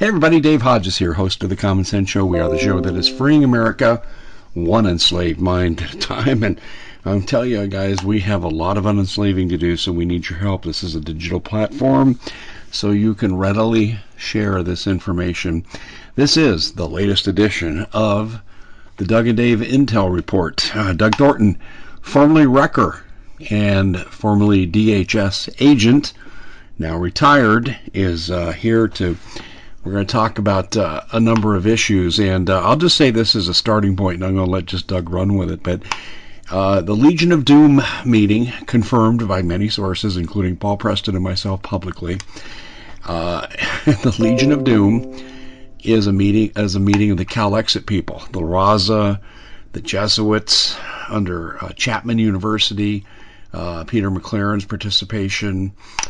Hey everybody, Dave Hodges here, host of the Common Sense Show. We are the show that is freeing America one enslaved mind at a time. And I'm telling you guys, we have a lot of unenslaving to do, so we need your help. This is a digital platform, so you can readily share this information. This is the latest edition of the Doug and Dave Intel Report. Doug Thornton, formerly Wrecker and formerly DHS agent, now retired, is here to... We're going to talk about a number of issues, and I'll just say this as a starting point, and I'm going to let just Doug run with it. But the Legion of Doom meeting, confirmed by many sources, including Paul Preston and myself publicly, the Legion of Doom is a meeting of the Calexit people, the Raza, the Jesuits under Chapman University, Peter McLaren's participation,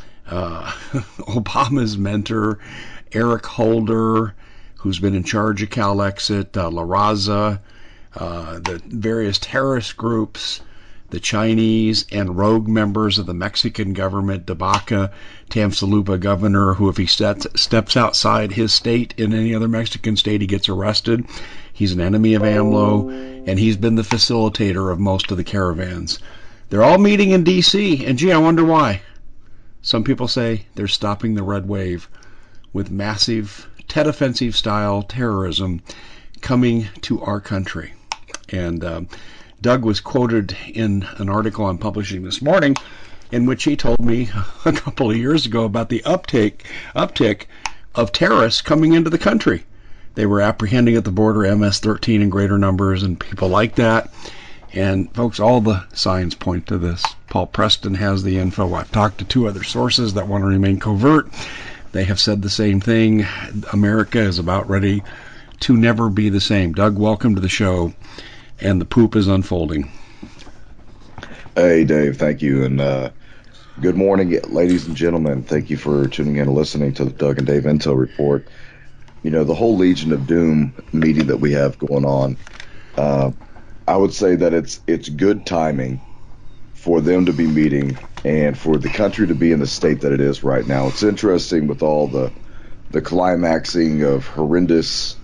Obama's mentor, Eric Holder, who's been in charge of Calexit, La Raza, the various terrorist groups, the Chinese and rogue members of the Mexican government, Dabaca, Tamaulipas governor, who if he steps outside his state in any other Mexican state, he gets arrested. He's an enemy of AMLO, and he's been the facilitator of most of the caravans. They're all meeting in D.C., and gee, I wonder why. Some people say they're stopping the red wave with massive Tet Offensive style terrorism coming to our country. And Doug was quoted in an article I'm publishing this morning in which he told me a couple of years ago about the uptick of terrorists coming into the country. They were apprehending at the border MS-13 in greater numbers and people like that. And folks, all the signs point to this. Paul Preston has the info. I've talked to two other sources that want to remain covert. They have said the same thing. America is about ready to never be the same. Doug, welcome to the show. And the poop is unfolding. Hey, Dave, thank you. And good morning, ladies and gentlemen. Thank you for tuning in and listening to the Doug and Dave Intel Report. You know, the whole Legion of Doom meeting that we have going on, I would say that it's good timing for them to be meeting and for the country to be in the state that it is right now. It's interesting with all the climaxing of horrendous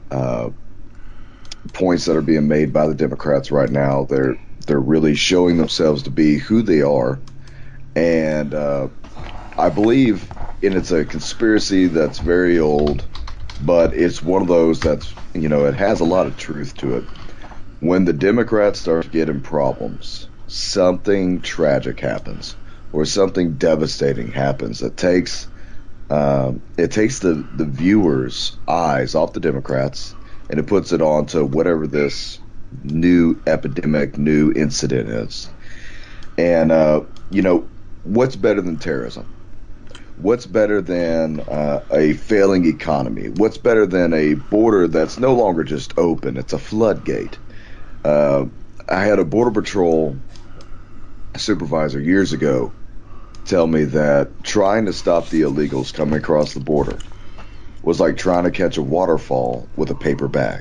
points that are being made by the Democrats right now. They're really showing themselves to be who they are, and I believe, and it's a conspiracy that's very old, but it's one of those that's, you know, it has a lot of truth to it. When the Democrats start getting problems, something tragic happens or something devastating happens that takes the viewers' eyes off the Democrats and it puts it on to whatever this new epidemic, new incident is. And, you know, what's better than terrorism? What's better than a failing economy? What's better than a border that's no longer just open? It's a floodgate. I had a Border Patrol supervisor years ago tell me that trying to stop the illegals coming across the border was like trying to catch a waterfall with a paper bag.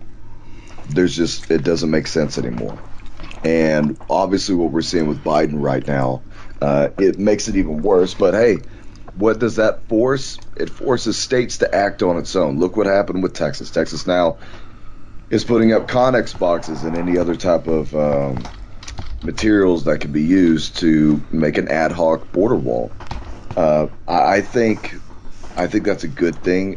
It doesn't make sense anymore. And obviously what we're seeing with Biden right now, it makes it even worse. But hey, what does that force? It forces states to act on its own. Look what happened with Texas. Texas now is putting up Connex boxes and any other type of materials that can be used to make an ad hoc border wall. I think that's a good thing.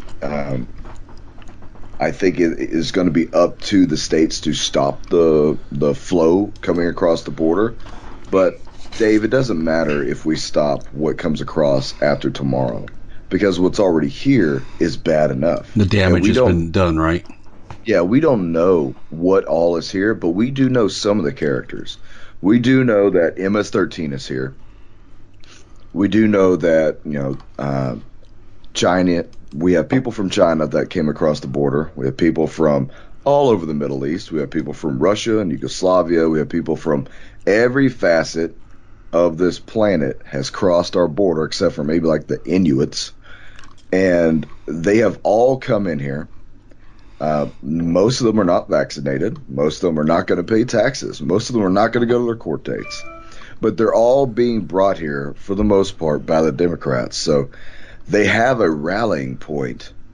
I think it is going to be up to the states to stop the flow coming across the border. But Dave, it doesn't matter if we stop what comes across after tomorrow, because what's already here is bad enough. The damage has been done, right? Yeah, we don't know what all is here, but we do know some of the characters. We do know that MS-13 is here. We do know that, you know, China, we have people from China that came across the border. We have people from all over the Middle East. We have people from Russia and Yugoslavia. We have people from every facet of this planet has crossed our border, except for maybe like the Inuits. And they have all come in here. Most of them are not vaccinated. Most of them are not going to pay taxes. Most of them are not going to go to their court dates. But they're all being brought here, for the most part, by the Democrats. So they have a rallying point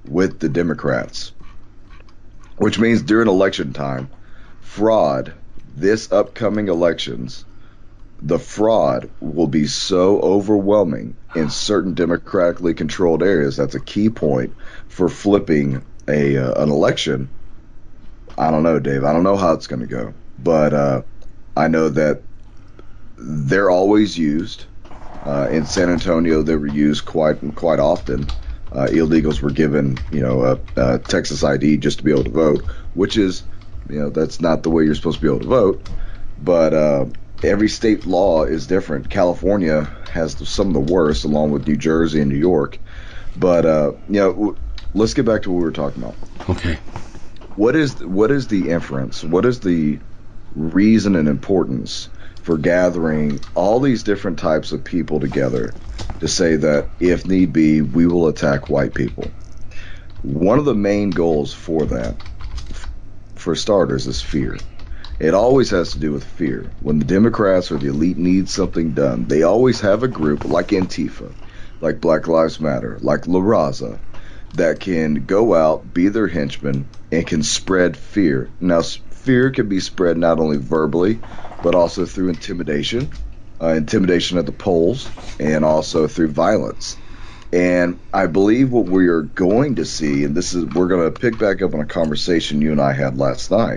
with the Democrats, which means during election time, fraud, this upcoming elections, the fraud will be so overwhelming in certain democratically controlled areas. That's a key point for flipping an election. I don't know, Dave. I don't know how it's going to go, but I know that they're always used. In San Antonio, they were used quite often. Illegals were given, a Texas ID just to be able to vote, which is, that's not the way you're supposed to be able to vote. But every state law is different. California has some of the worst, along with New Jersey and New York. But let's get back to what we were talking about. Okay. What is the inference? What is the reason and importance for gathering all these different types of people together to say that if need be, we will attack white people? One of the main goals for that, for starters, is fear. It always has to do with fear. When the Democrats or the elite need something done, they always have a group like Antifa, like Black Lives Matter, like La Raza, that can go out, be their henchmen, and can spread fear. Now, fear can be spread not only verbally, but also through intimidation at the polls, and also through violence. And I believe what we are going to see, and we're going to pick back up on a conversation you and I had last night.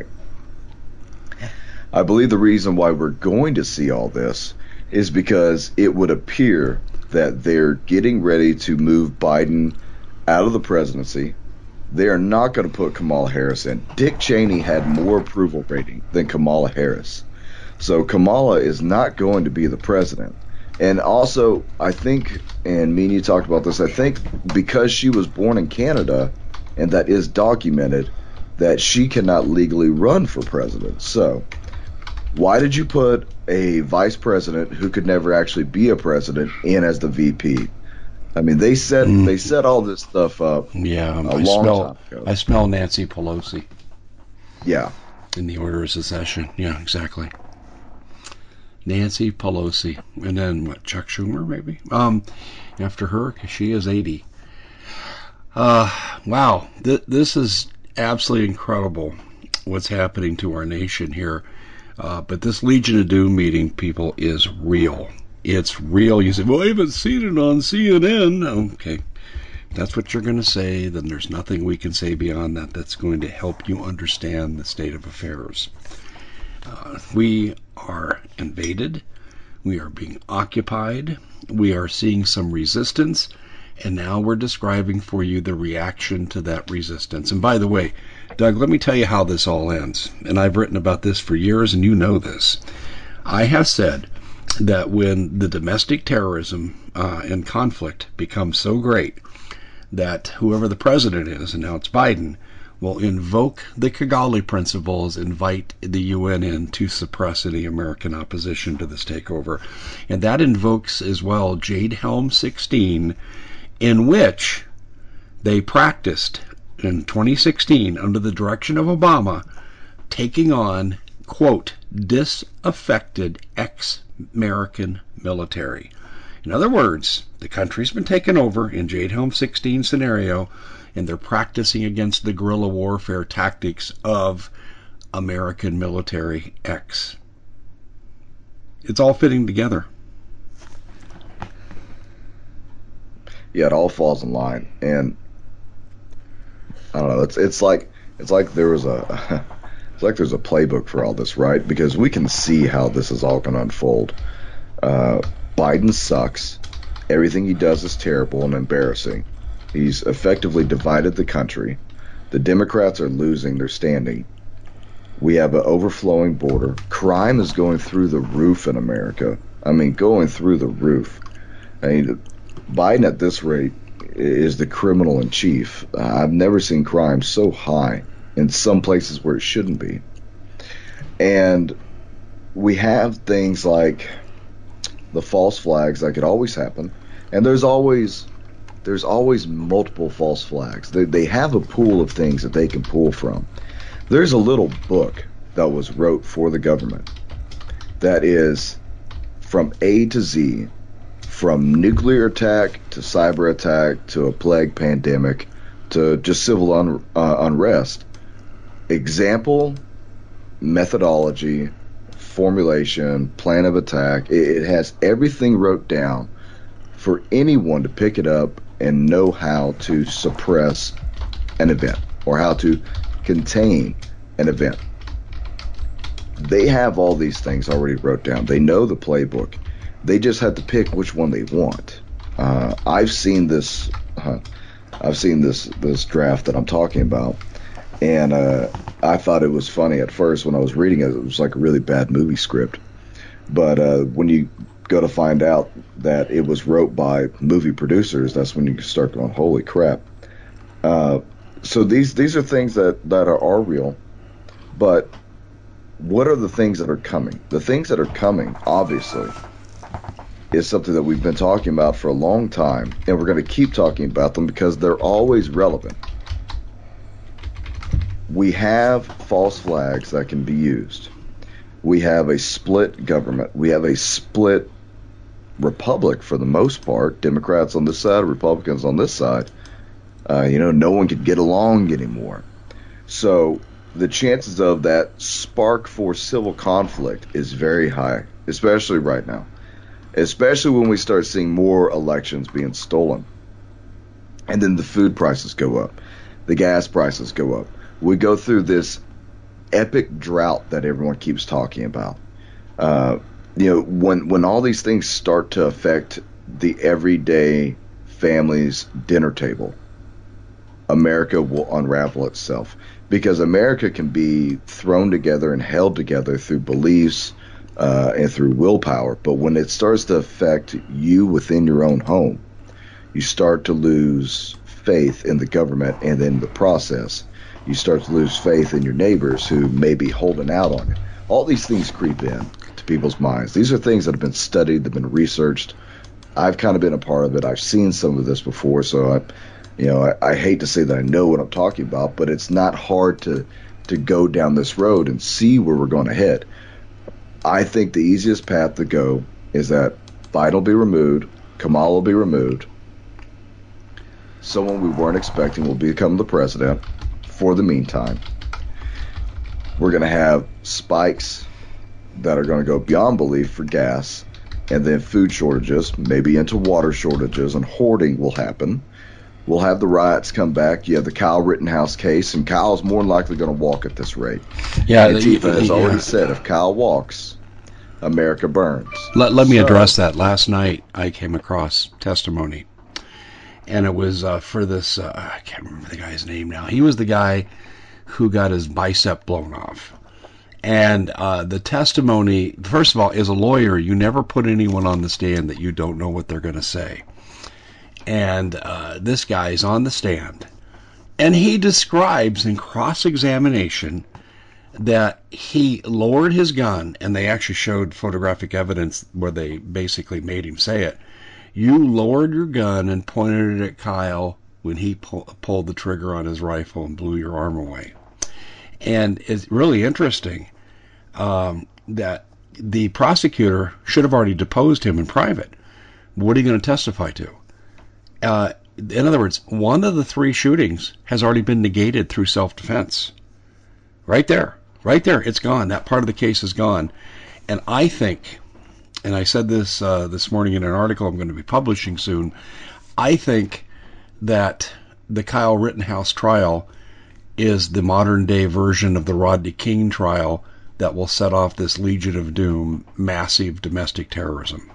I believe the reason why we're going to see all this is because it would appear that they're getting ready to move Biden out of the presidency. They are not going to put Kamala Harris in. Dick Cheney had more approval rating than Kamala Harris. So Kamala is not going to be the president. And also, I think, and me and you talked about this, I think because she was born in Canada, and that is documented, that she cannot legally run for president. So why did you put a vice president who could never actually be a president in as the VP? I mean, they set all this stuff up a long time ago. I smell Nancy Pelosi. Yeah. In the order of secession. Yeah, exactly. Nancy Pelosi. And then, Chuck Schumer, maybe? After her, because she is 80. Wow. This is absolutely incredible what's happening to our nation here. But this Legion of Doom meeting, people, is real. It's real. You say, well, I haven't seen it on CNN. Okay. If that's what you're going to say, then there's nothing we can say beyond that that's going to help you understand the state of affairs. We are invaded. We are being occupied. We are seeing some resistance. And now we're describing for you the reaction to that resistance. And by the way, Doug, let me tell you how this all ends. And I've written about this for years, and you know this. I have said that when the domestic terrorism and conflict becomes so great that whoever the president is, and now it's Biden, will invoke the Kigali principles, invite the UN in to suppress any American opposition to this takeover. And that invokes as well Jade Helm 16, in which they practiced in 2016 under the direction of Obama, taking on, quote, disaffected ex-American military. In other words, the country's been taken over in Jade Helm 16 scenario, and they're practicing against the guerrilla warfare tactics of American military ex. It's all fitting together. Yeah, it all falls in line, and I don't know. It's like there's a playbook for all this, right? Because we can see how this is all going to unfold. Biden sucks. Everything he does is terrible and embarrassing. He's effectively divided the country. The Democrats are losing their standing. We have an overflowing border. Crime is going through the roof in America. I mean, going through the roof. I mean, Biden at this rate is the criminal in chief. I've never seen crime so high in some places where it shouldn't be. And we have things like the false flags that could always happen. And there's always multiple false flags. They have a pool of things that they can pull from. There's a little book that was wrote for the government that is from A to Z, from nuclear attack to cyber attack to a plague pandemic to just civil unrest. Example, methodology, formulation, plan of attack. It has everything wrote down for anyone to pick it up and know how to suppress an event or how to contain an event. They have all these things already wrote down. They know the playbook. They just have to pick which one they want. I've seen this. I've seen this draft that I'm talking about, and I thought it was funny at first when I was reading it. It was like a really bad movie script. But when you go to find out that it was wrote by movie producers, that's when you start going, holy crap. So these are things that are real. But what are the things that are coming? The things that are coming, obviously, is something that we've been talking about for a long time, and we're going to keep talking about them because they're always relevant. We have false flags that can be used. We have a split government. We have a split republic for the most part. Democrats on this side, Republicans on this side. No one could get along anymore. So the chances of that spark for civil conflict is very high, especially right now. Especially when we start seeing more elections being stolen. And then the food prices go up. The gas prices go up. We go through this epic drought that everyone keeps talking about. When all these things start to affect the everyday family's dinner table, America will unravel itself. Because America can be thrown together and held together through beliefs and through willpower. But when it starts to affect you within your own home, you start to lose faith in the government, and in the process, you start to lose faith in your neighbors who may be holding out on you. All these things creep in to people's minds. These are things that have been studied, that have been researched. I've kind of been a part of it. I've seen some of this before, so I hate to say that I know what I'm talking about, but it's not hard to go down this road and see where we're going to head. I think the easiest path to go is that Biden will be removed, Kamala will be removed, someone we weren't expecting will become the president for the meantime. We're going to have spikes that are going to go beyond belief for gas, and then food shortages, maybe into water shortages, and hoarding will happen. We'll have the riots come back. You have the Kyle Rittenhouse case, and Kyle's more than likely going to walk at this rate. Yeah, Antifa has already said if Kyle walks, America burns. Let me address that. Last night I came across testimony, and it was for this, I can't remember the guy's name now. He was the guy who got his bicep blown off. And the testimony, first of all, as a lawyer, you never put anyone on the stand that you don't know what they're going to say. And this guy's on the stand, and he describes in cross-examination that he lowered his gun, and they actually showed photographic evidence where they basically made him say it. You lowered your gun and pointed it at Kyle when he pulled the trigger on his rifle and blew your arm away. And it's really interesting that the prosecutor should have already deposed him in private. What are you going to testify to? In other words, one of the three shootings has already been negated through self-defense. Right there. It's gone. That part of the case is gone. And I think, and I said this this morning in an article I'm going to be publishing soon, I think that the Kyle Rittenhouse trial is the modern-day version of the Rodney King trial that will set off this Legion of Doom, massive domestic terrorism.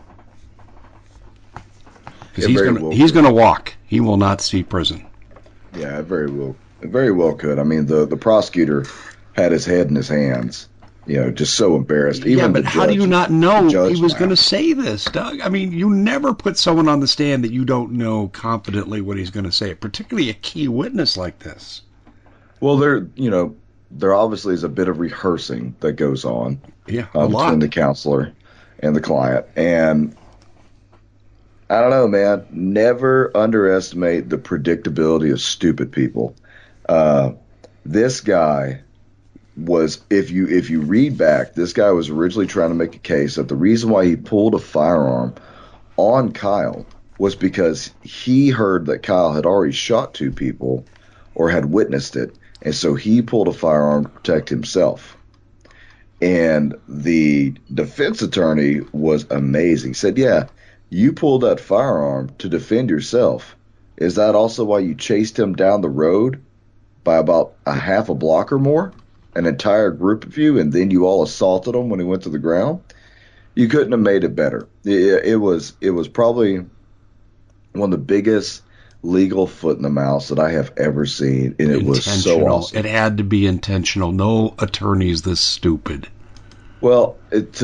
Because he's going to walk. He will not see prison. Yeah, it very well could. I mean, the prosecutor had his head in his hands, just so embarrassed. Even but how do you not know he was going to say this, Doug? I mean, you never put someone on the stand that you don't know confidently what he's going to say, particularly a key witness like this. Well, there obviously is a bit of rehearsing that goes on between the counselor and the client. And I don't know, man. Never underestimate the predictability of stupid people. This guy was, if you read back, this guy was originally trying to make a case that the reason why he pulled a firearm on Kyle was because he heard that Kyle had already shot two people or had witnessed it, and so he pulled a firearm to protect himself. And the defense attorney was amazing. He said, "Yeah, you pulled that firearm to defend yourself. Is that also why you chased him down the road by about a half a block or more, an entire group of you, and then you all assaulted him when he went to the ground? You couldn't have made it better. It was probably one of the biggest legal foot in the mouth that I have ever seen, and it was so awesome. It had to be intentional. No attorney's this stupid. Well,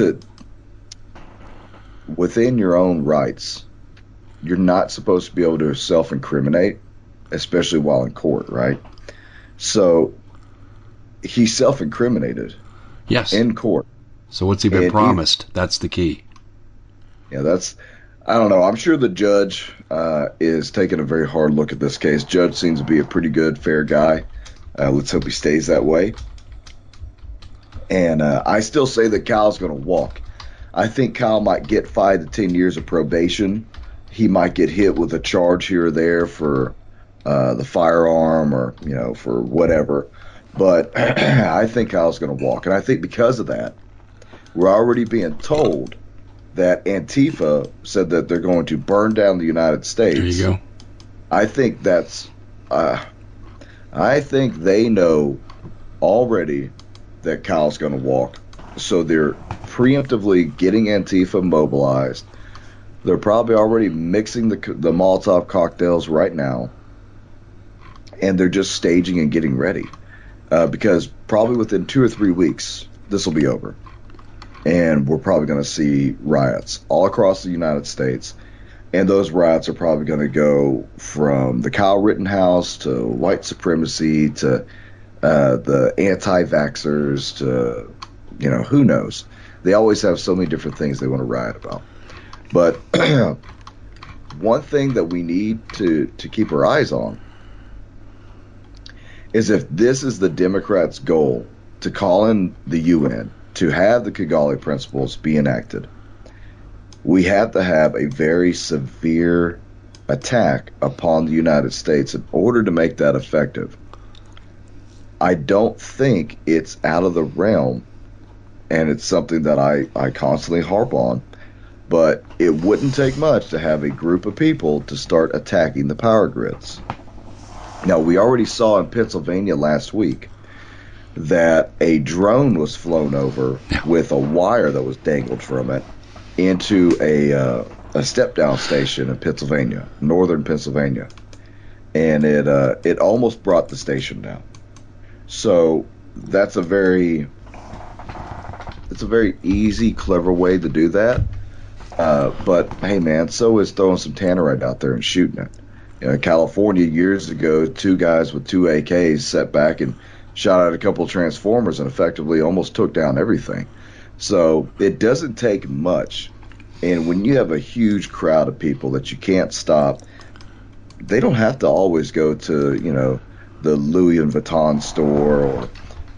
within your own rights, you're not supposed to be able to self-incriminate, especially while in court, right? So he self-incriminated Yes. in court. So what's he been promised? That's the key. Yeah, I don't know. I'm sure the judge is taking a very hard look at this case. Judge seems to be a pretty good, fair guy. Let's hope he stays that way. And I still say that Kyle's going to walk. I think Kyle might get 5 to 10 years of probation. He might get hit with a charge here or there for the firearm or, for whatever. But I think Kyle's going to walk. And I think because of that, we're already being told that Antifa said that they're going to burn down the United States. There you go. I think I think they know already that Kyle's going to walk. So they're preemptively getting Antifa mobilized. They're probably already mixing the Molotov cocktails right now. And they're just staging and getting ready. Because probably within 2 or 3 weeks, this will be over. And we're probably going to see riots all across the United States. And those riots are probably going to go from the Kyle Rittenhouse to white supremacy to the anti-vaxxers to, who knows. They always have so many different things they want to riot about. But one thing that we need to keep our eyes on is if this is the Democrats' goal to call in the UN, to have the Kigali Principles be enacted, we have to have a very severe attack upon the United States in order to make that effective. I don't think it's out of the realm, and it's something that I constantly harp on, but it wouldn't take much to have a group of people to start attacking the power grids. Now, we already saw in Pennsylvania last week that a drone was flown over with a wire that was dangled from it into a step-down station in Pennsylvania, northern Pennsylvania, and it almost brought the station down. So that's a very easy, clever way to do that. But hey, man, so is throwing some tannerite out there and shooting it. In California, years ago, 2 guys with 2 AKs sat back and shot out a couple of transformers and effectively almost took down everything. So it doesn't take much. And when you have a huge crowd of people that you can't stop, they don't have to always go to, the Louis Vuitton store or,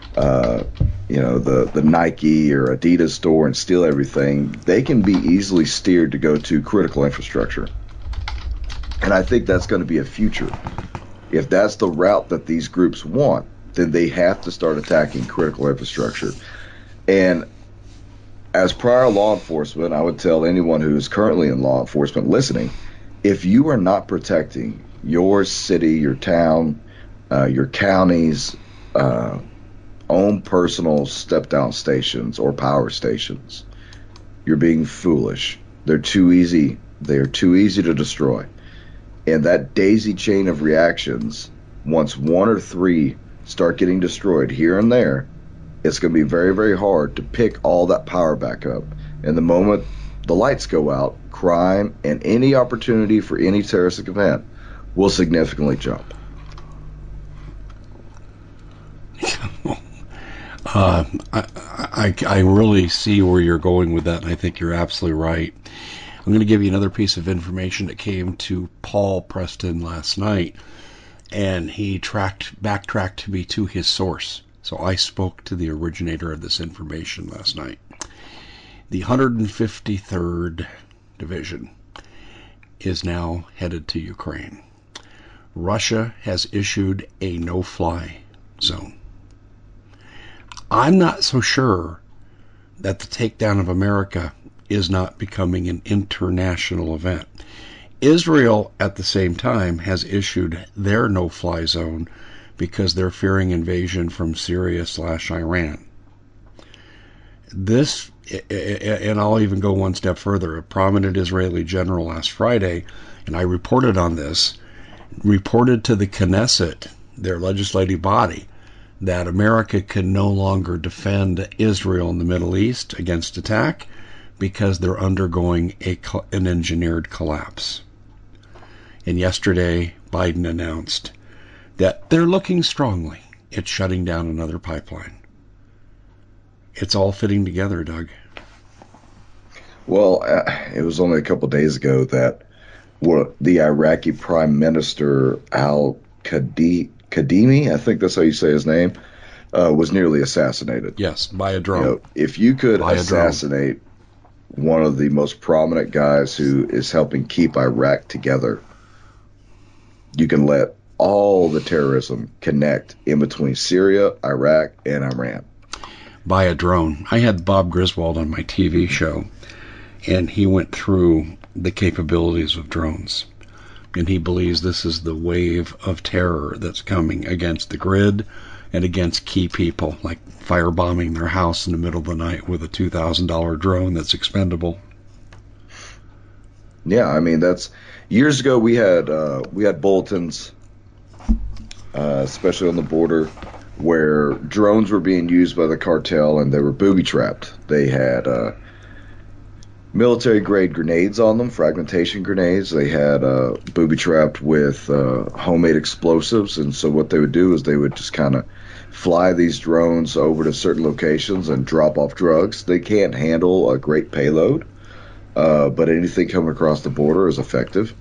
the Nike or Adidas store and steal everything. They can be easily steered to go to critical infrastructure. And I think that's going to be a future. If that's the route that these groups want, then they have to start attacking critical infrastructure. And as prior law enforcement, I would tell anyone who is currently in law enforcement listening, if you are not protecting your city, your town, your county's own personal step-down stations or power stations, you're being foolish. They're too easy. They are too easy to destroy. And that daisy chain of reactions, once 1 or 3 start getting destroyed here and there, it's going to be very, very hard to pick all that power back up. And the moment the lights go out, crime and any opportunity for any terroristic event will significantly jump. I really see where you're going with that, and I think you're absolutely right. I'm going to give you another piece of information that came to Paul Preston last night, and he backtracked me to his source. So I spoke to the originator of this information last night. The 153rd Division is now headed to Ukraine. Russia has issued a no-fly zone. I'm not so sure that the takedown of America is not becoming an international event. Israel, at the same time, has issued their no-fly zone because they're fearing invasion from Syria/Iran. This, and I'll even go one step further, a prominent Israeli general last Friday, and I reported on this, reported to the Knesset, their legislative body, that America can no longer defend Israel in the Middle East against attack because they're undergoing an engineered collapse. And yesterday, Biden announced that they're looking strongly at shutting down another pipeline. It's all fitting together, Doug. Well, it was only a couple of days ago that the Iraqi Prime Minister al-Kadhimi, I think that's how you say his name, was nearly assassinated. Yes, by a drone. If you could assassinate one of the most prominent guys who is helping keep Iraq together, you can let all the terrorism connect in between Syria, Iraq, and Iran. By a drone. I had Bob Griswold on my TV show, and he went through the capabilities of drones. And he believes this is the wave of terror that's coming against the grid and against key people, like firebombing their house in the middle of the night with a $2,000 drone that's expendable. Yeah, I mean, that's years ago we had bulletins, especially on the border, where drones were being used by the cartel and they were booby trapped. They had military grade grenades on them, fragmentation grenades. They had booby trapped with homemade explosives, and so what they would do is they would just kind of fly these drones over to certain locations and drop off drugs. They can't handle a great payload, but anything coming across the border is effective.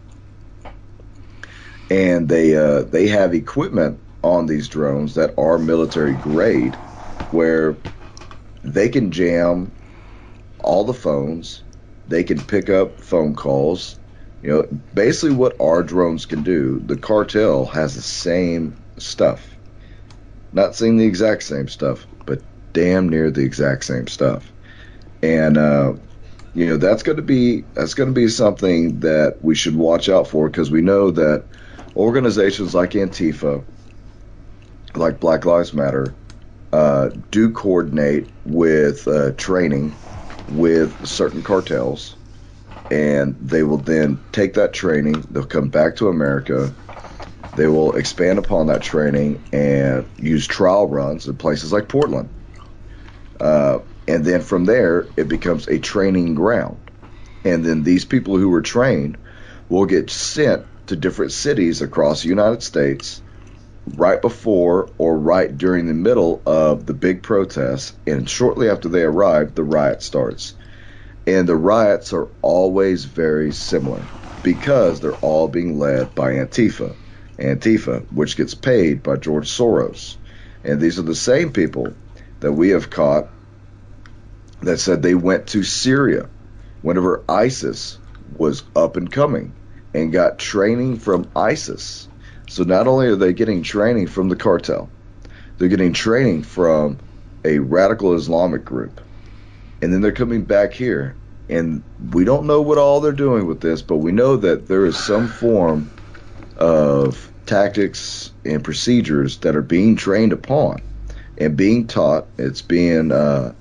And they have equipment on these drones that are military grade, where they can jam all the phones, they can pick up phone calls. Basically what our drones can do, the cartel has the same stuff. Not saying the exact same stuff, but damn near the exact same stuff. And that's going to be something that we should watch out for, because we know that organizations like Antifa, like Black Lives Matter, do coordinate with training with certain cartels, and they will then take that training, they'll come back to America, they will expand upon that training and use trial runs in places like Portland. And then from there, it becomes a training ground. And then these people who were trained will get sent to different cities across the United States right before or right during the middle of the big protests, and shortly after they arrive, the riot starts. And the riots are always very similar because they're all being led by Antifa, which gets paid by George Soros. And these are the same people that we have caught that said they went to Syria whenever ISIS was up and coming and got training from ISIS. So not only are they getting training from the cartel, they're getting training from a radical Islamic group. And then they're coming back here. And we don't know what all they're doing with this, but we know that there is some form of tactics and procedures that are being trained upon and being taught. It's being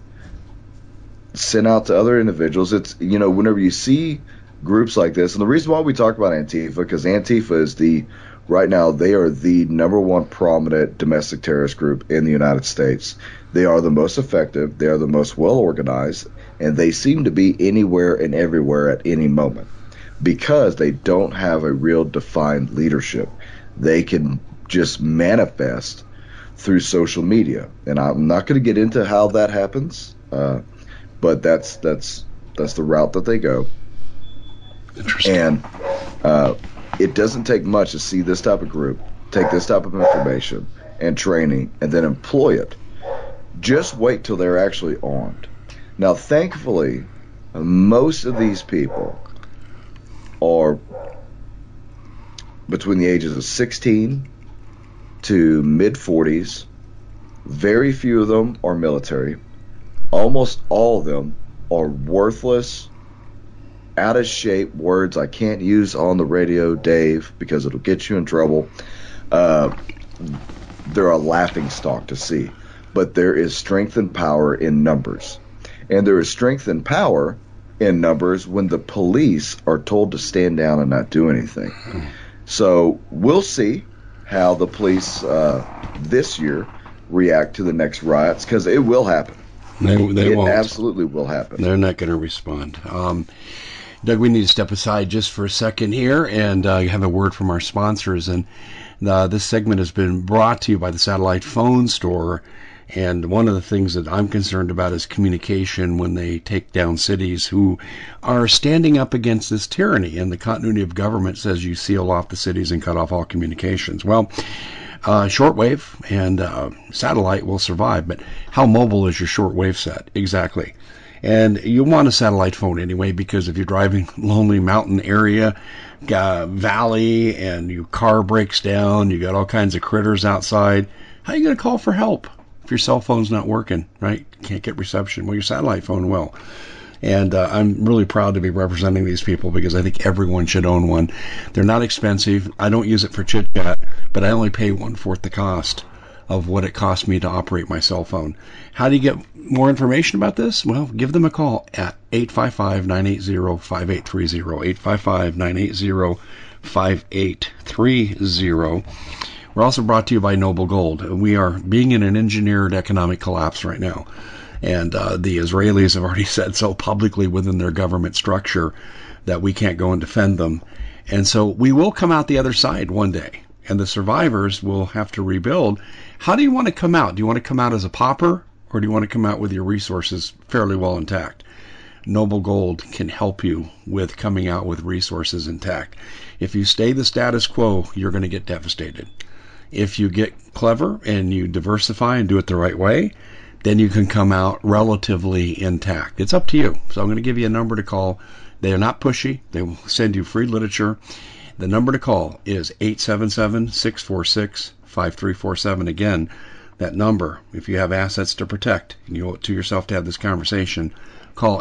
sent out to other individuals. It's, whenever you see groups like this, and the reason why we talk about Antifa, because Antifa is right now, they are the number one prominent domestic terrorist group in the United States. They are the most effective, they are the most well organized, and they seem to be anywhere and everywhere at any moment because they don't have a real defined leadership. They can just manifest through social media, and I'm not going to get into how that happens, but that's the route that they go. Interesting. And it doesn't take much to see this type of group take this type of information and training and then employ it. Just wait till they're actually armed. Now, thankfully, most of these people are between the ages of 16 to mid-40s. Very few of them are military. Almost all of them are worthless, out-of-shape words I can't use on the radio, Dave, because it'll get you in trouble. They're a laughing stock to see. But there is strength and power in numbers. And there is strength and power in numbers when the police are told to stand down and not do anything. So we'll see how the police this year react to the next riots, because it will happen. They won't. It absolutely will happen. They're not going to respond. Doug, we need to step aside just for a second here and have a word from our sponsors. And this segment has been brought to you by the Satellite Phone Store. And one of the things that I'm concerned about is communication when they take down cities who are standing up against this tyranny. And the continuity of government says you seal off the cities and cut off all communications. Well, shortwave and satellite will survive, but how mobile is your shortwave set? Exactly. And you want a satellite phone anyway, because if you're driving lonely mountain area, valley, and your car breaks down, you got all kinds of critters outside, how are you going to call for help? If your cell phone's not working, right? You can't get reception. Well, your satellite phone will. And I'm really proud to be representing these people, because I think everyone should own one. They're not expensive. I don't use it for chit-chat, but I only pay 1/4 the cost of what it costs me to operate my cell phone. How do you get more information about this? Well, give them a call at 855-980-5830, 855-980-5830. We're also brought to you by Noble Gold. We are being in an engineered economic collapse right now. And the Israelis have already said so publicly within their government structure that we can't go and defend them. And so we will come out the other side one day, and the survivors will have to rebuild. How do you want to come out? Do you want to come out as a pauper, or do you want to come out with your resources fairly well intact? Noble Gold can help you with coming out with resources intact. If you stay the status quo, you're going to get devastated. If you get clever and you diversify and do it the right way, then you can come out relatively intact. It's up to you. So I'm going to give you a number to call. They are not pushy. They will send you free literature. The number to call is 877-646-5347. Again, that number, if you have assets to protect and you owe it to yourself to have this conversation, call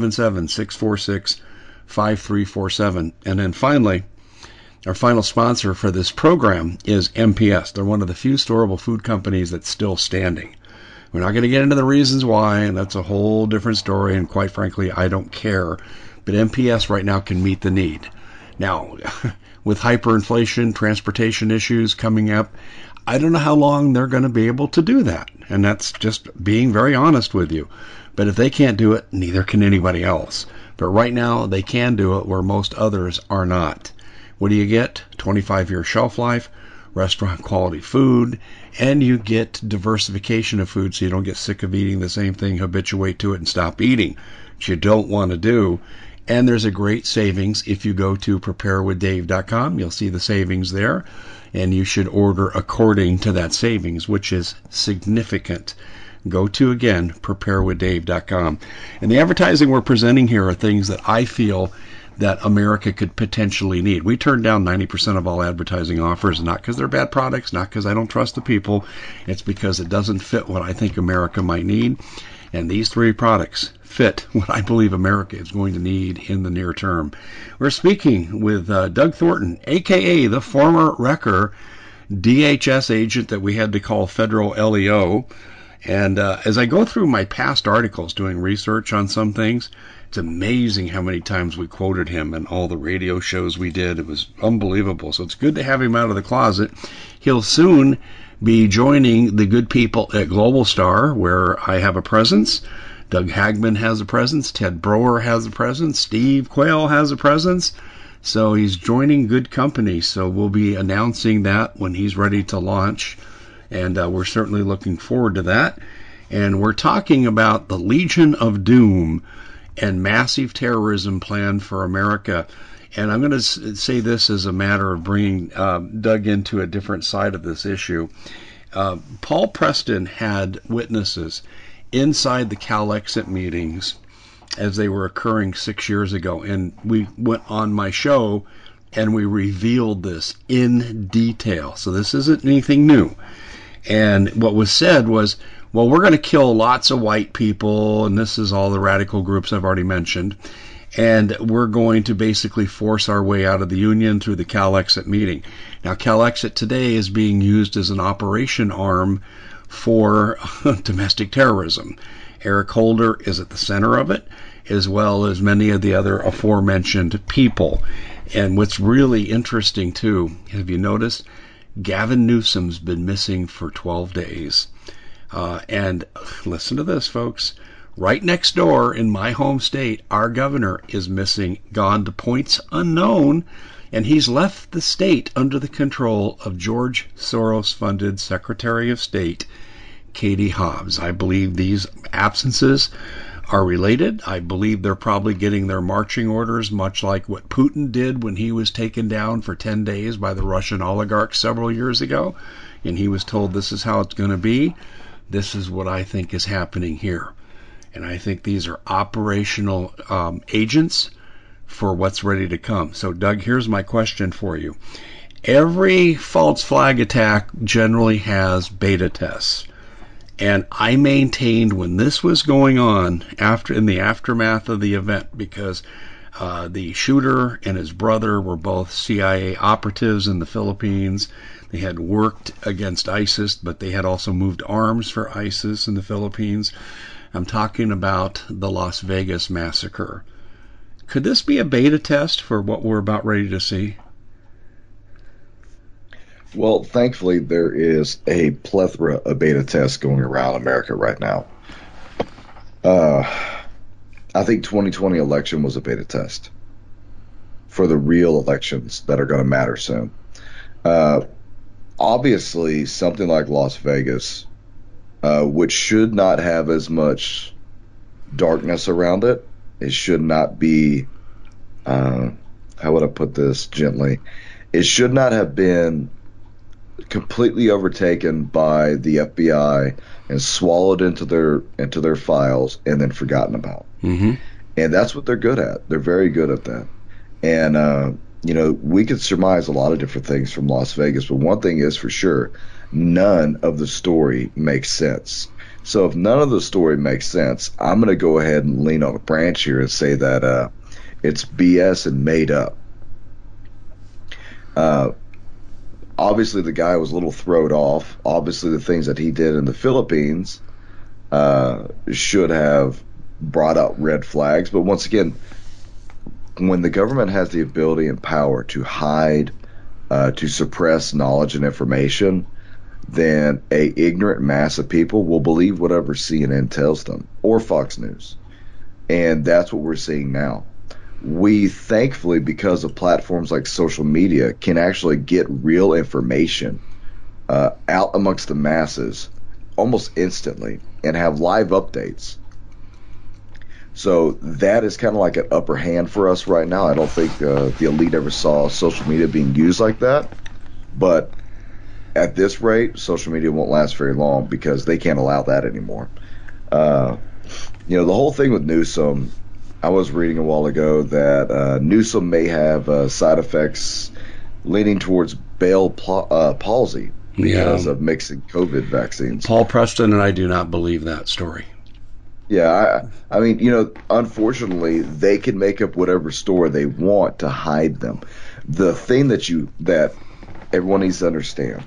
877-646-5347. And then finally, our final sponsor for this program is MPS. They're one of the few storable food companies that's still standing. We're not going to get into the reasons why, and that's a whole different story, and quite frankly, I don't care. But MPS right now can meet the need. Now, with hyperinflation, transportation issues coming up, I don't know how long they're going to be able to do that. And that's just being very honest with you. But if they can't do it, neither can anybody else. But right now, they can do it where most others are not. What do you get? 25-year shelf life, restaurant quality food, and you get diversification of food so you don't get sick of eating the same thing, habituate to it, and stop eating, which you don't want to do. And there's a great savings if you go to preparewithdave.com. You'll see the savings there, and you should order according to that savings, which is significant. Go to, again, preparewithdave.com. And the advertising we're presenting here are things that I feel that America could potentially need. We turn down 90% of all advertising offers, not because they're bad products, not because I don't trust the people. It's because it doesn't fit what I think America might need. And these three products fit what I believe America is going to need in the near term. We're speaking with Doug Thornton, a.k.a. the former wrecker DHS agent that we had to call federal LEO. And as I go through my past articles doing research on some things, it's amazing how many times we quoted him in all the radio shows we did. It was unbelievable. So it's good to have him out of the closet. He'll soon be joining the good people at Global Star, where I have a presence. Doug Hagman has a presence. Ted Broer has a presence. Steve Quayle has a presence. So he's joining good company. So we'll be announcing that when he's ready to launch. And we're certainly looking forward to that. And we're talking about the Legion of Doom and massive terrorism plan for America. And I'm going to say this as a matter of bringing Doug into a different side of this issue. Paul Preston had witnesses inside the CalExit meetings as they were occurring 6 years ago. And we went on my show and we revealed this in detail. So this isn't anything new. And what was said was, well, we're going to kill lots of white people, and this is all the radical groups I've already mentioned, and we're going to basically force our way out of the Union through the CalExit meeting. Now, CalExit today is being used as an operation arm for domestic terrorism. Eric Holder is at the center of it, as well as many of the other aforementioned people. And what's really interesting, too, have you noticed? Gavin Newsom's been missing for 12 days. And listen to this, folks. Right next door in my home state, our governor is missing, gone to points unknown, and he's left the state under the control of George Soros-funded Secretary of State, Katie Hobbs. I believe these absences are related. I believe they're probably getting their marching orders, much like what Putin did when he was taken down for 10 days by the Russian oligarchs several years ago, and he was told this is how it's going to be. This is what I think is happening here. And I think these are operational agents for what's ready to come. So, Doug, here's my question for you. Every false flag attack generally has beta tests. And I maintained when this was going on, in the aftermath of the event, because the shooter and his brother were both CIA operatives in the Philippines. They had worked against ISIS, but they had also moved arms for ISIS in the Philippines. I'm talking about the Las Vegas massacre. Could this be a beta test for what we're about ready to see? Well, thankfully, there is a plethora of beta tests going around America right now. I think 2020 election was a beta test for the real elections that are going to matter soon. Obviously, something like Las Vegas, which should not have as much darkness around it. It should not be, how would I put this gently? It should not have been completely overtaken by the FBI and swallowed into their files and then forgotten about. Mm-hmm. And that's what they're good at. They're very good at that. And we could surmise a lot of different things from Las Vegas, but one thing is for sure, none of the story makes sense. So if none of the story makes sense, I'm going to go ahead and lean on a branch here and say that it's BS and made up. Obviously, the guy was a little thrown off. Obviously, the things that he did in the Philippines should have brought out red flags. But once again, when the government has the ability and power to hide, to suppress knowledge and information, then a ignorant mass of people will believe whatever CNN tells them, or Fox News. And that's what we're seeing now. We thankfully, because of platforms like social media, can actually get real information out amongst the masses almost instantly and have live updates. So that is kind of like an upper hand for us right now. I don't think the elite ever saw social media being used like that. But at this rate, social media won't last very long because they can't allow that anymore. The whole thing with Newsom, I was reading a while ago that Newsom may have side effects leaning towards Bell palsy because of mixing COVID vaccines. Paul Preston and I do not believe that story. Yeah, I mean, unfortunately, they can make up whatever story they want to hide them. The thing that everyone needs to understand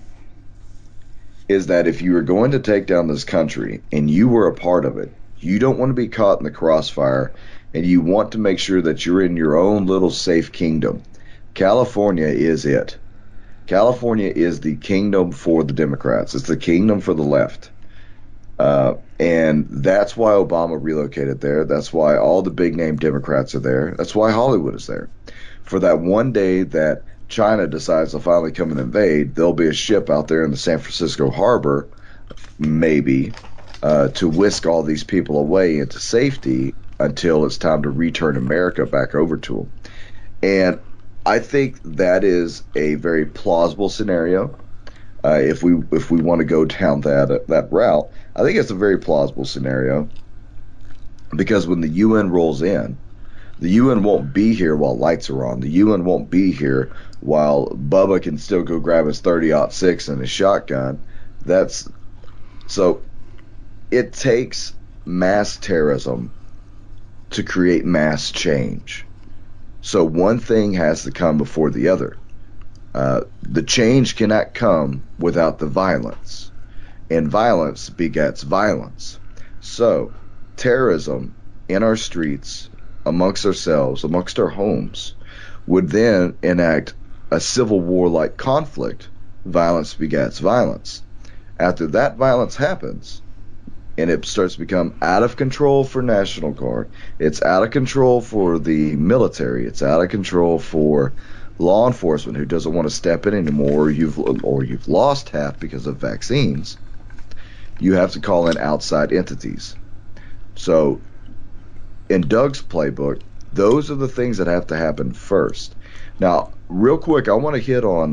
is that if you are going to take down this country and you were a part of it, you don't want to be caught in the crossfire, and you want to make sure that you're in your own little safe kingdom. California is it. California is the kingdom for the Democrats. It's the kingdom for the left. And that's why Obama relocated there. That's why all the big-name Democrats are there. That's why Hollywood is there. For that one day that China decides to finally come and invade, there'll be a ship out there in the San Francisco harbor, maybe, to whisk all these people away into safety until it's time to return America back over to them. And I think that is a very plausible scenario. If we want to go down that route, I think it's a very plausible scenario because when the UN rolls in, The UN won't be here while lights are on. The UN won't be here while Bubba can still go grab his 30-06 and his shotgun. That's so. It takes mass terrorism to create mass change. So one thing has to come before the other. The change cannot come without the violence, and violence begets violence. So terrorism in our streets, amongst ourselves, amongst our homes, would then enact a civil war-like conflict. Violence begets violence. After that violence happens, and it starts to become out of control for National Guard, it's out of control for the military, it's out of control for law enforcement who doesn't want to step in anymore, or you've lost half because of vaccines, you have to call in outside entities. So in Doug's playbook, those are the things that have to happen first. Now, real quick, I want to hit on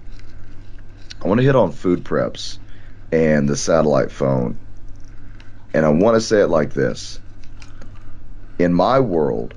food preps and the satellite phone. And I want to say it like this. In my world,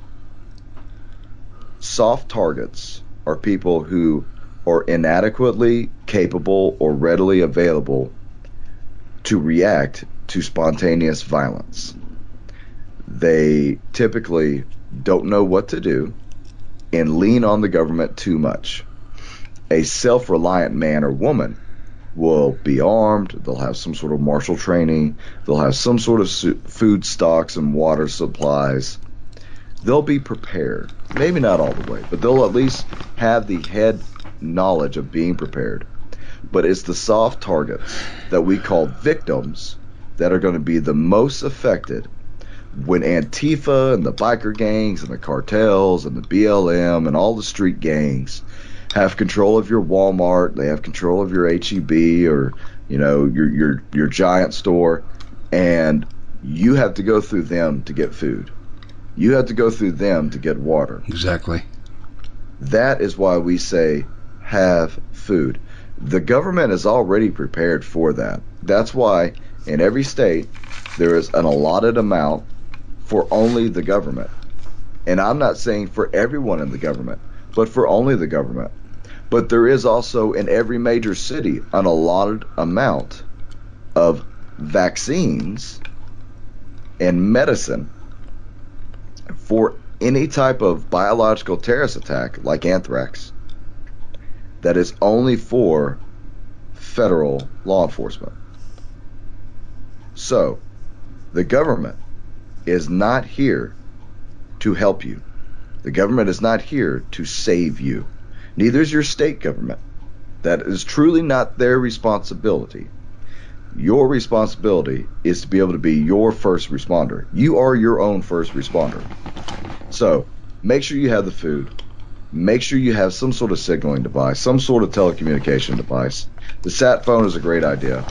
soft targets are people who are inadequately capable or readily available to react to spontaneous violence. They typically don't know what to do and lean on the government too much. A self-reliant man or woman will be armed, they'll have some sort of martial training, they'll have some sort of food stocks and water supplies. They'll be prepared. Maybe not all the way, but they'll at least have the head knowledge of being prepared. But it's the soft targets that we call victims that are going to be the most affected when Antifa and the biker gangs and the cartels and the BLM and all the street gangs have control of your Walmart, they have control of your HEB or, you know, your giant store, and you have to go through them to get food. You have to go through them to get water. Exactly. That is why we say have food. The government is already prepared for that. That's why in every state there is an allotted amount for only the government. And I'm not saying for everyone in the government, but for only the government. But there is also in every major city an allotted amount of vaccines and medicine for any type of biological terrorist attack like anthrax that is only for federal law enforcement. So the government is not here to help you. The government is not here to save you. Neither is your state government. That is truly not their responsibility. Your responsibility is to be able to be your first responder. You are your own first responder. So make sure you have the food. Make sure you have some sort of signaling device, some sort of telecommunication device. The sat phone is a great idea.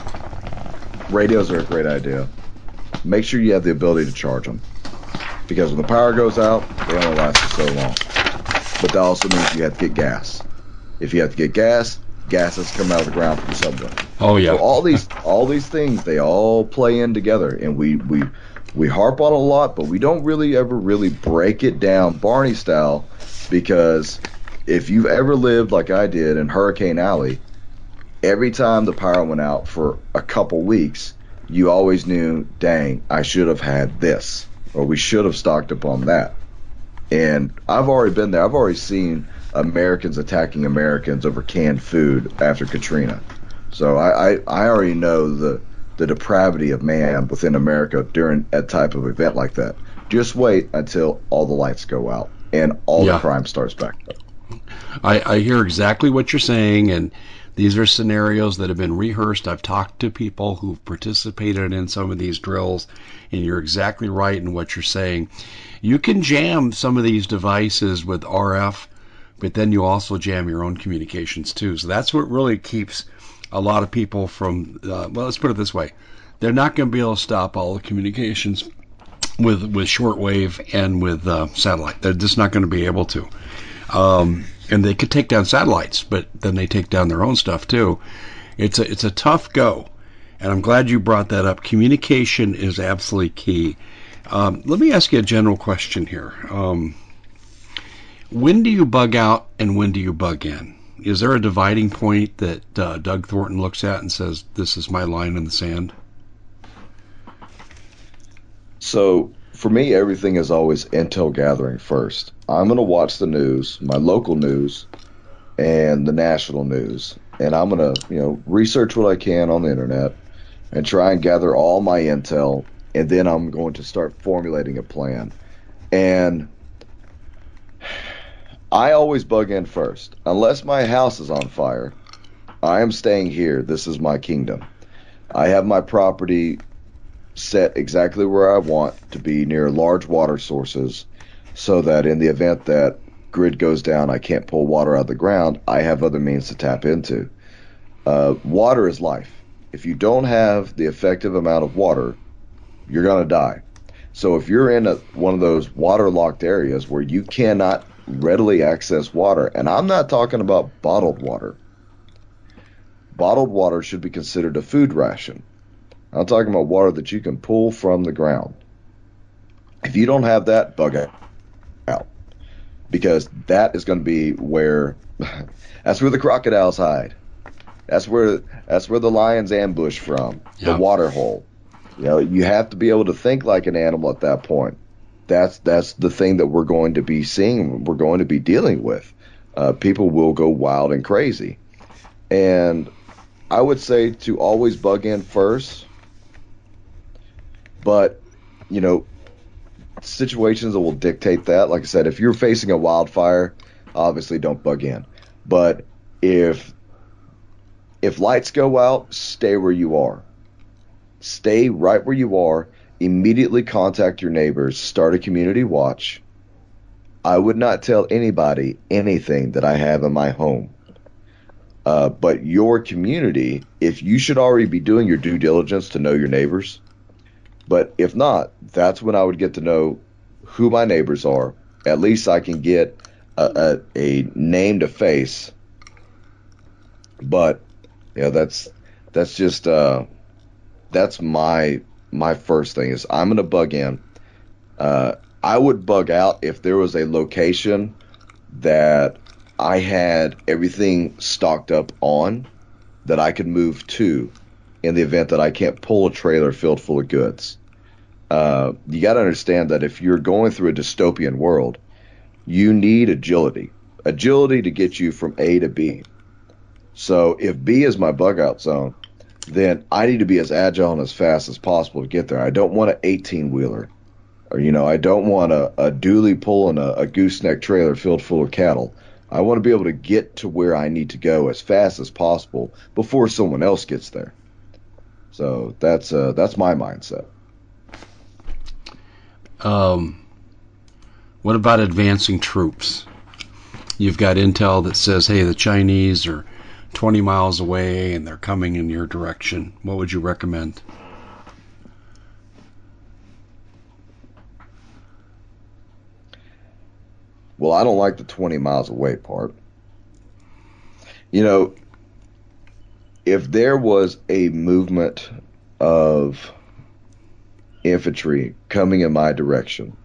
Radios are a great idea. Make sure you have the ability to charge them. Because when the power goes out, they only last for so long. But that also means you have to get gas. If you have to get gas has to come out of the ground from the subway. Oh yeah. So all these things, they all play in together, and we harp on a lot, but we don't really ever really break it down Barney style, because if you've ever lived like I did in Hurricane Alley, every time the power went out for a couple weeks, you always knew, dang, I should have had this, or we should have stocked up on that. And I've already been there. I've already seen Americans attacking Americans over canned food after Katrina. So I already know the depravity of man within America during a type of event like that. Just wait until all the lights go out and all the crime starts back up. I hear exactly what you're saying, and these are scenarios that have been rehearsed. I've talked to people who've participated in some of these drills, and you're exactly right in what you're saying. You can jam some of these devices with RF, but then you also jam your own communications too. So that's what really keeps a lot of people from, well, let's put it this way. They're not going to be able to stop all the communications with shortwave and with satellite. They're just not going to be able to. And they could take down satellites, but then they take down their own stuff too. It's a tough go, and I'm glad you brought that up. Communication is absolutely key. Let me ask you a general question here. When do you bug out and when do you bug in? Is there a dividing point that Doug Thornton looks at and says, this is my line in the sand? So for me, everything is always intel gathering first. I'm going to watch the news, my local news, and the national news, and I'm going to, research what I can on the internet and try and gather all my intel, and then I'm going to start formulating a plan. And I always bug in first. Unless my house is on fire, I am staying here. This is my kingdom. I have my property set exactly where I want to be, near large water sources, so that in the event that grid goes down, I can't pull water out of the ground, I have other means to tap into. Water is life. If you don't have the effective amount of water, you're going to die. So if you're in one of those waterlocked areas where you cannot readily access water, and I'm not talking about bottled water. Bottled water should be considered a food ration. I'm talking about water that you can pull from the ground. If you don't have that, bug out. Because that is going to be where, that's where the crocodiles hide. That's where the lions ambush from, the water hole. You have to be able to think like an animal at that point. That's the thing that we're going to be seeing, we're going to be dealing with. People will go wild and crazy. And I would say to always bug in first, but, situations that will dictate that. Like I said, if you're facing a wildfire, obviously don't bug in. But if lights go out, stay where you are. Stay right where you are. Immediately contact your neighbors. Start a community watch. I would not tell anybody anything that I have in my home. But your community, if you should already be doing your due diligence to know your neighbors. But if not, that's when I would get to know who my neighbors are. At least I can get a name to face. But that's just that's my first thing is I'm gonna bug in. I would bug out if there was a location that I had everything stocked up on that I could move to in the event that I can't pull a trailer filled full of goods. You got to understand that if you're going through a dystopian world, you need agility to get you from A to B. So if B is my bug out zone, then I need to be as agile and as fast as possible to get there. I don't want an 18-wheeler, or I don't want a dually pulling a gooseneck trailer filled full of cattle. I want to be able to get to where I need to go as fast as possible before someone else gets there. So that's my mindset. What about advancing troops? You've got intel that says, hey, the Chinese are 20 miles away and they're coming in your direction. What would you recommend? Well, I don't like the 20 miles away part. If there was a movement of infantry coming in my direction,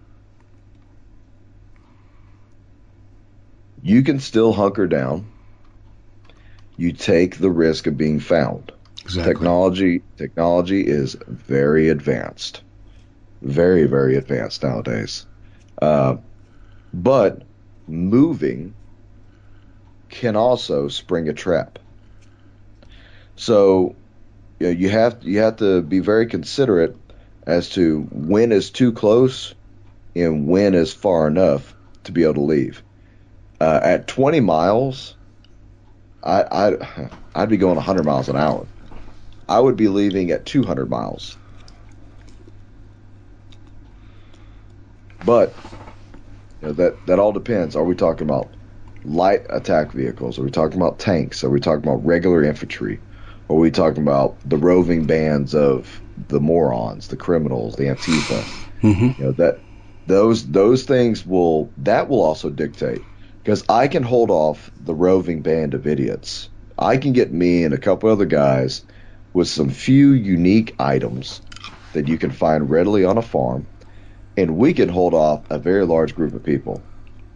you can still hunker down. You take the risk of being found. Exactly. Technology is very advanced. Very, very advanced nowadays. But moving can also spring a trap. So you have to be very considerate as to when is too close and when is far enough to be able to leave. At 20 miles, I'd be going 100 miles an hour. I would be leaving at 200 miles. But that all depends. Are we talking about light attack vehicles? Are we talking about tanks? Are we talking about regular infantry? Or are we talking about the roving bands of the morons, the criminals, the Antifa? Mm-hmm. Those things will also dictate. Because I can hold off the roving band of idiots. I can get me and a couple other guys with some few unique items that you can find readily on a farm, and we can hold off a very large group of people.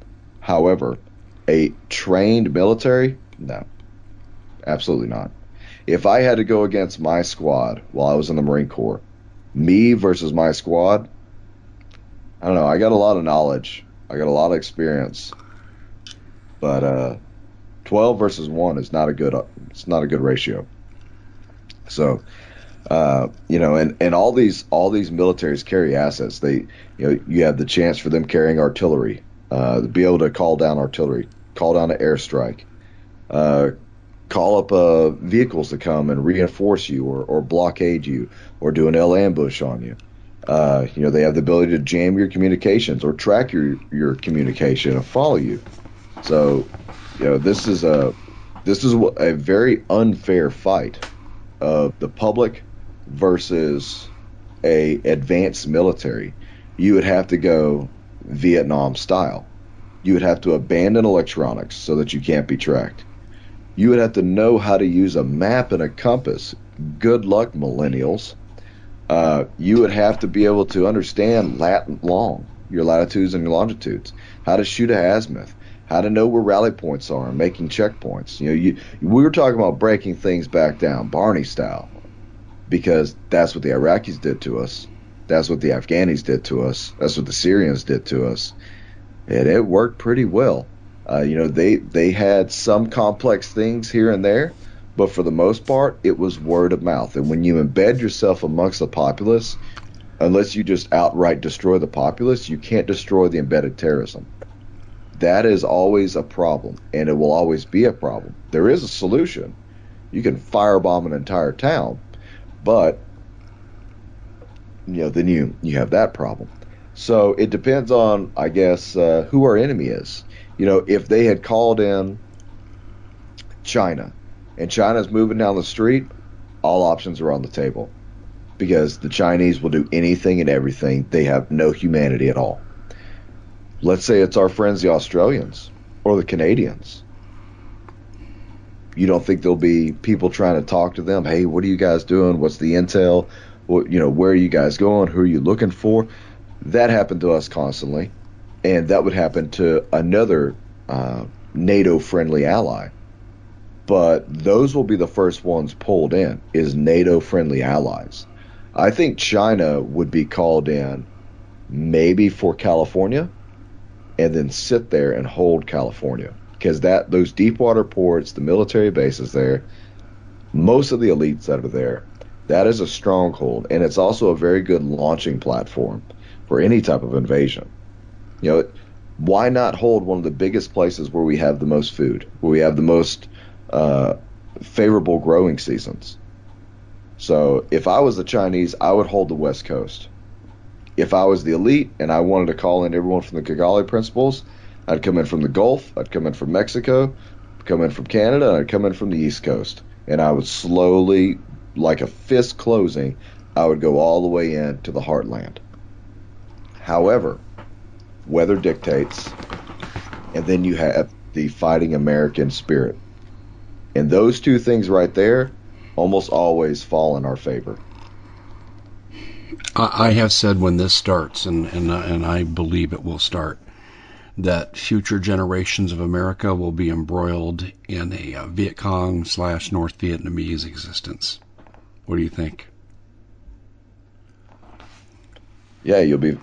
However, a trained military, no, absolutely not. If I had to go against my squad while I was in the Marine Corps, me versus my squad, I don't know. I got a lot of knowledge. I got a lot of experience, but 12 versus 1 is not a good it's not a good ratio. So, and all these militaries carry assets. You have the chance for them carrying artillery, to be able to call down artillery, call down an airstrike, uh, call up vehicles to come and reinforce you or blockade you or do an L ambush on you. They have the ability to jam your communications or track your communication and follow you. So, this is a very unfair fight of the public versus a advanced military. You would have to go Vietnam style. You would have to abandon electronics so that you can't be tracked. You would have to know how to use a map and a compass. Good luck, millennials. You would have to be able to understand long, your latitudes and your longitudes, how to shoot a azimuth, how to know where rally points are and making checkpoints. We were talking about breaking things back down, Barney style, because that's what the Iraqis did to us. That's what the Afghanis did to us. That's what the Syrians did to us. And it worked pretty well. They had some complex things here and there, but for the most part, it was word of mouth. And when you embed yourself amongst the populace, unless you just outright destroy the populace, you can't destroy the embedded terrorism. That is always a problem, and it will always be a problem. There is a solution. You can firebomb an entire town, but then you have that problem. So it depends on, I guess, who our enemy is. If they had called in China, and China's moving down the street, all options are on the table because the Chinese will do anything and everything. They have no humanity at all. Let's say it's our friends, the Australians or the Canadians. You don't think there'll be people trying to talk to them? Hey, what are you guys doing? What's the intel? Where are you guys going? Who are you looking for? That happened to us constantly, and that would happen to another NATO-friendly ally. But those will be the first ones pulled in, is NATO-friendly allies. I think China would be called in maybe for California and then sit there and hold California. Because those deep water ports, the military bases there, most of the elites that are there, that is a stronghold. And it's also a very good launching platform for any type of invasion. Why not hold one of the biggest places where we have the most food, where we have the most favorable growing seasons? So if I was the Chinese, I would hold the West Coast. If I was the elite and I wanted to call in everyone from the Kigali Principles, I'd come in from the Gulf, I'd come in from Mexico, come in from Canada, and I'd come in from the East Coast. And I would slowly, like a fist closing, I would go all the way into the heartland. However, weather dictates, and then you have the fighting American spirit. And those two things right there almost always fall in our favor. I have said when this starts, and I believe it will start, that future generations of America will be embroiled in a Viet Cong / North Vietnamese existence. What do you think? Yeah,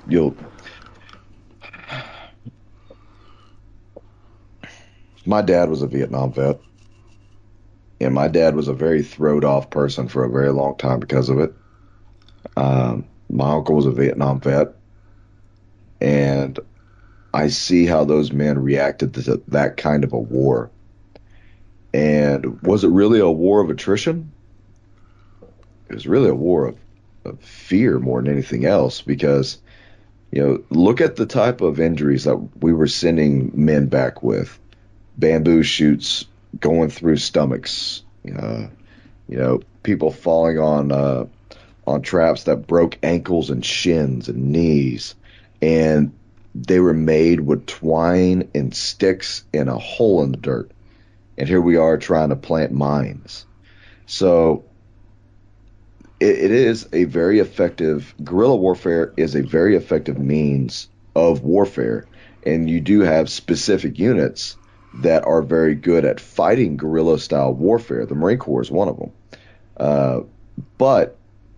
My dad was a Vietnam vet, and my dad was a very throwed off person for a very long time because of it. My uncle was a Vietnam vet, and I see how those men reacted to that kind of a war. And was it really a war of attrition? It was really a war of fear more than anything else, because, look at the type of injuries that we were sending men back with. Bamboo shoots going through stomachs, people falling on traps that broke ankles and shins and knees, and they were made with twine and sticks in a hole in the dirt. And here we are trying to plant mines. So it is a very effective, guerrilla warfare is a very effective means of warfare And you do have specific units that are very good at fighting guerrilla-style warfare. The Marine Corps is one of them. But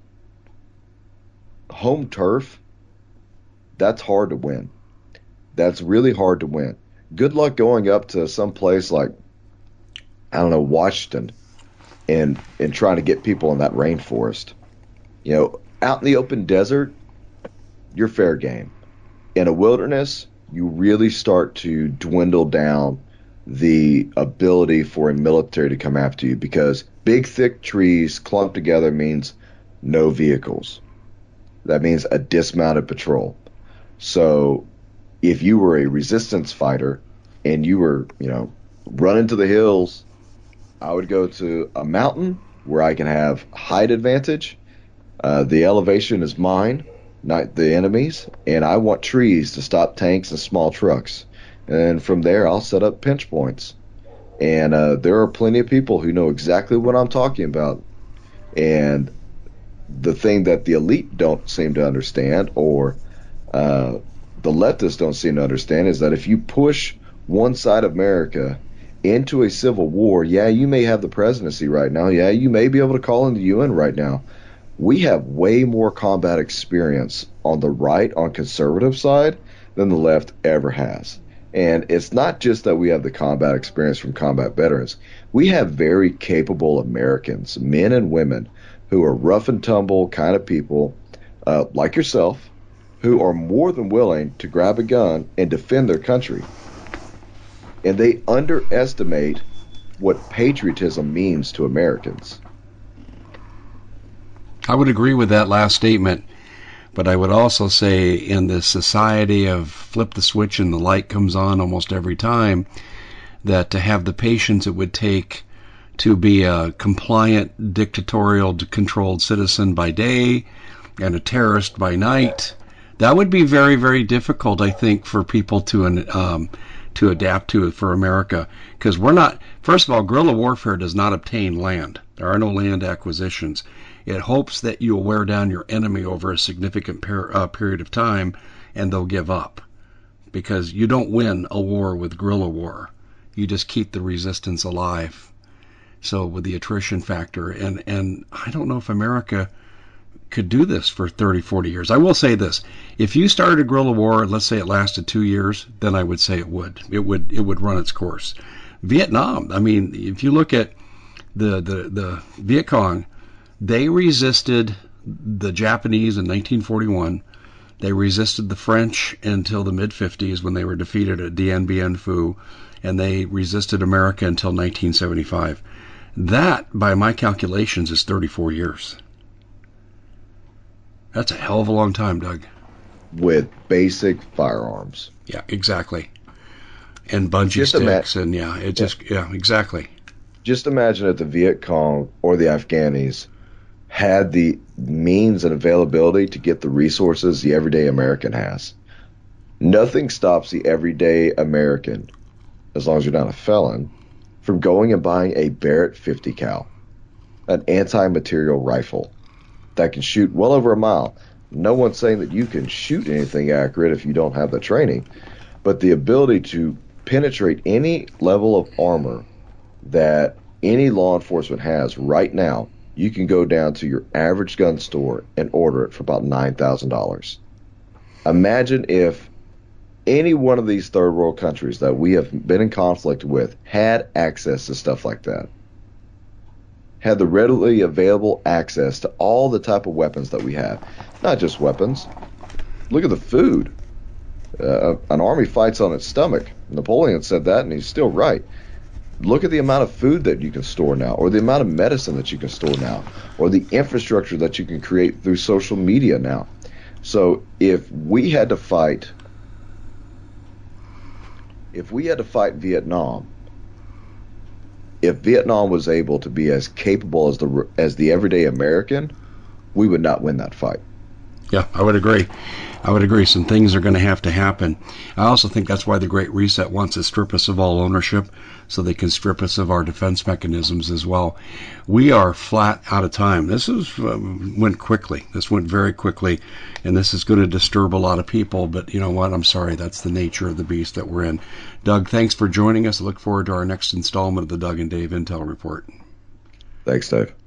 home turf, that's hard to win. That's really hard to win. Good luck going up to some place like, I don't know, Washington, and trying to get people in that rainforest. Out in the open desert, you're fair game. In a wilderness, you really start to dwindle down the ability for a military to come after you, because big, thick trees clumped together means no vehicles. That means a dismounted patrol. So if you were a resistance fighter and you were, running to the hills, I would go to a mountain where I can have height advantage. The elevation is mine, not the enemy's, and I want trees to stop tanks and small trucks. And from there, I'll set up pinch points. And there are plenty of people who know exactly what I'm talking about. And the thing that the elite don't seem to understand, or the leftists don't seem to understand, is that if you push one side of America into a civil war, yeah, you may have the presidency right now. Yeah, you may be able to call in the UN right now. We have way more combat experience on the right, on conservative side, than the left ever has. And it's not just that we have the combat experience from combat veterans. We have very capable Americans, men and women, who are rough and tumble kind of people, like yourself, who are more than willing to grab a gun and defend their country. And they underestimate what patriotism means to Americans. I would agree with that last statement, but I would also say, in this society of flip the switch and the light comes on almost every time, that to have the patience it would take to be a compliant, dictatorial, controlled citizen by day and a terrorist by night, that would be very, very difficult, I think, for people to adapt to for America. Because we're not, first of all, guerrilla warfare does not obtain land. There are no land acquisitions. It hopes that you'll wear down your enemy over a significant period of time, and they'll give up. Because you don't win a war with guerrilla war. You just keep the resistance alive. So with the attrition factor, and I don't know if America could do this for 30, 40 years. I will say this. If you started a guerrilla war, let's say it lasted 2 years, then I would say it would. It would run its course. Vietnam, I mean, if you look at the Viet Cong, they resisted the Japanese in 1941. They resisted the French until the mid-50s when they were defeated at Dien Bien Phu, and they resisted America until 1975. That, by my calculations, is 34 years. That's a hell of a long time, Doug. With basic firearms. Yeah, exactly. And bungee sticks, and exactly. Just imagine if the Viet Cong or the Afghanis had the means and availability to get the resources the everyday American has. Nothing stops the everyday American, as long as you're not a felon, from going and buying a Barrett 50 cal, an anti-material rifle that can shoot well over a mile. No one's saying that you can shoot anything accurate if you don't have the training, but the ability to penetrate any level of armor that any law enforcement has right now, you can go down to your average gun store and order it for about $9,000. Imagine if any one of these third world countries that we have been in conflict with had access to stuff like that, had the readily available access to all the type of weapons that we have. Not just weapons. Look at the food. An army fights on its stomach. Napoleon said that, and he's still right. Look at the amount of food that you can store now, or the amount of medicine that you can store now, or the infrastructure that you can create through social media now. So if we had to fight Vietnam, if Vietnam was able to be as capable as the everyday American, we would not win that fight. Yeah, I would agree. I would agree. Some things are going to happen. I also think that's why the Great Reset wants to strip us of all ownership so they can strip us of our defense mechanisms as well. We are flat out of time. This went quickly. This went very quickly, and this is going to disturb a lot of people, but you know what? I'm sorry. That's the nature of the beast that we're in. Doug, thanks for joining us. I look forward to our next installment of the Doug and Dave Intel Report. Thanks, Dave.